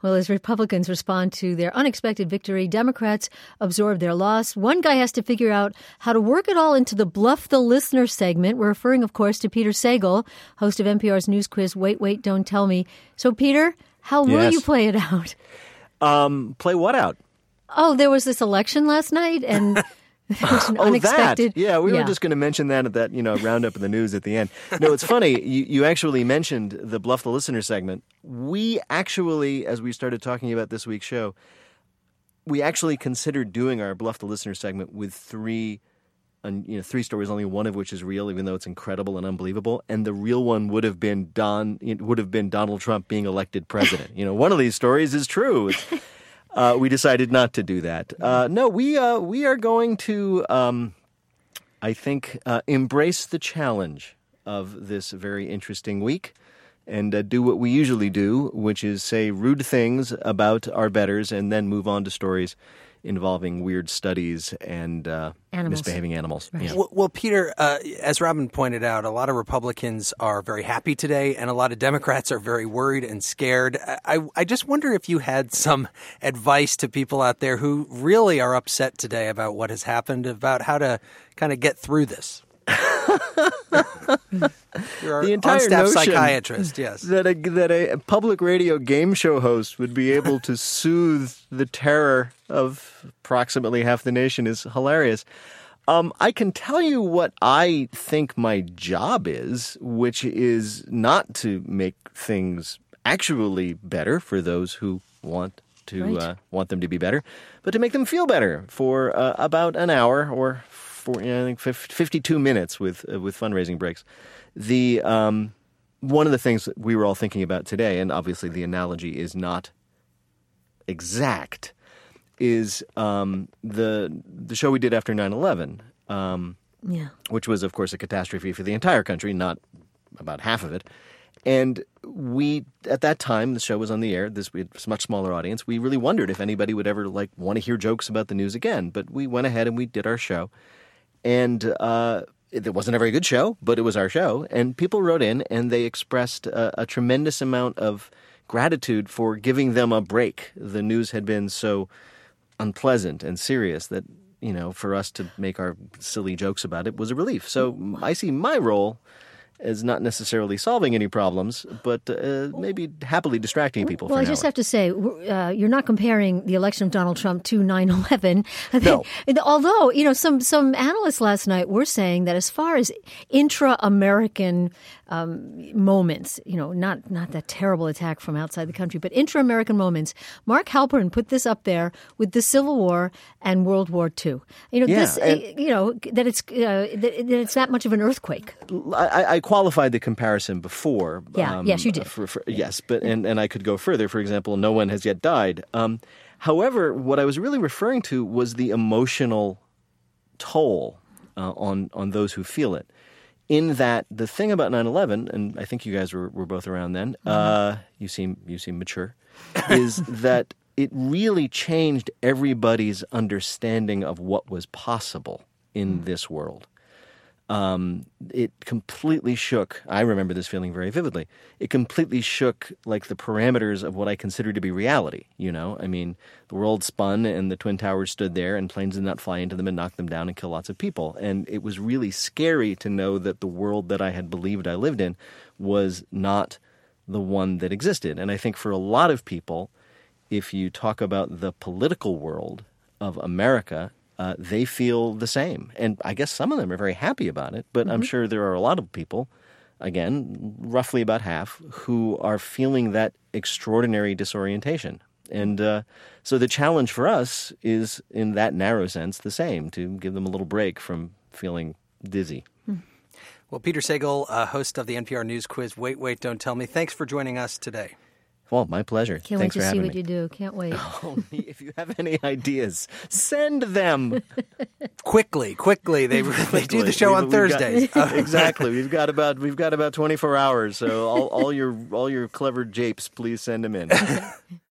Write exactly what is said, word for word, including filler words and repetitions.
Well, as Republicans respond to their unexpected victory, Democrats absorb their loss. One guy has to figure out how to work it all into the Bluff the Listener segment. We're referring, of course, to Peter Sagal, host of N P R's news quiz, Wait, Wait, Don't Tell Me. So, Peter, how will Yes. you play it out? Um, play what out? Oh, there was this election last night, and there was an oh, unexpected... that. Yeah, we yeah. were just going to mention that at that, you know, roundup of the news at the end. No, it's funny. You, you actually mentioned the Bluff the Listener segment. We actually, as we started talking about this week's show, we actually considered doing our Bluff the Listener segment with three, uh, you know, three stories, only one of which is real, even though it's incredible and unbelievable. And the real one would have been Don. It would have been Donald Trump being elected president. You know, one of these stories is true. Uh, we decided not to do that. Uh, no, we uh, we are going to, um, I think, uh, embrace the challenge of this very interesting week and uh, do what we usually do, which is say rude things about our betters and then move on to stories involving weird studies and uh, Animals. misbehaving animals. Right. Yeah. Well, well, Peter, uh, as Robin pointed out, a lot of Republicans are very happy today, and a lot of Democrats are very worried and scared. I, I just wonder if you had some advice to people out there who really are upset today about what has happened, about how to kind of get through this. You're our The entire on-staff notion psychiatrist, yes. That a, that a public radio game show host would be able to soothe the terror of approximately half the nation is hilarious. Um, I can tell you what I think my job is, which is not to make things actually better for those who want to Right. uh, want them to be better, but to make them feel better for uh, about an hour or for you know, I think fifty-two minutes with uh, with fundraising breaks. The um, one of the things that we were all thinking about today, and obviously the analogy is not exact, is um, the the show we did after nine eleven, um, Yeah. which was, of course, a catastrophe for the entire country, not about half of it. And we, at that time, the show was on the air. This we had a much smaller audience. We really wondered if anybody would ever like want to hear jokes about the news again. But we went ahead and we did our show, and uh, it wasn't a very good show, but it was our show. And people wrote in and they expressed a, a tremendous amount of gratitude for giving them a break. The news had been so unpleasant and serious that, you know, for us to make our silly jokes about it was a relief. So I see my role as not necessarily solving any problems, but uh, maybe happily distracting people Well, for I an just hour. have to say, uh, you're not comparing the election of Donald Trump to nine eleven. No. Although, you know, some, some analysts last night were saying that as far as intra-American um, moments, you know, not, not that terrible attack from outside the country, but intra-American moments, Mark Halperin put this up there with the Civil War and World War Two. You know, Yeah, this, and- you know, that it's, uh, that, that it's that much of an earthquake. I, I qualified the comparison before. Yeah, yes, you did. For, for, yes, but and, and I could go further. For example, no one has yet died. Um, however, what I was really referring to was the emotional toll uh, on on those who feel it. In that, the thing about nine eleven, and I think you guys were, were both around then. Mm-hmm. Uh, you seem you seem mature. Is that it really changed everybody's understanding of what was possible in Mm. this world. Um, it completely shook. I remember this feeling very vividly. It completely shook like the parameters of what I consider to be reality. You know, I mean, the world spun and the Twin Towers stood there and planes did not fly into them and knock them down and kill lots of people. And it was really scary to know that the world that I had believed I lived in was not the one that existed. And I think for a lot of people, if you talk about the political world of America, Uh, they feel the same. And I guess some of them are very happy about it, but I'm sure there are a lot of people, again, roughly about half, who are feeling that extraordinary disorientation. And uh, so the challenge for us is, in that narrow sense, the same, to give them a little break from feeling dizzy. Well, Peter Sagal, uh, host of the N P R News Quiz, Wait, Wait, Don't Tell Me, thanks for joining us today. Well, my pleasure. Can't Thanks wait to for see having what me. you do. Can't wait. Oh, if you have any ideas, send them. Quickly, quickly. They they do the show We've- on we've got- Thursdays. exactly. We've got about we've got about twenty-four hours. So all, all your all your clever japes, please send them in.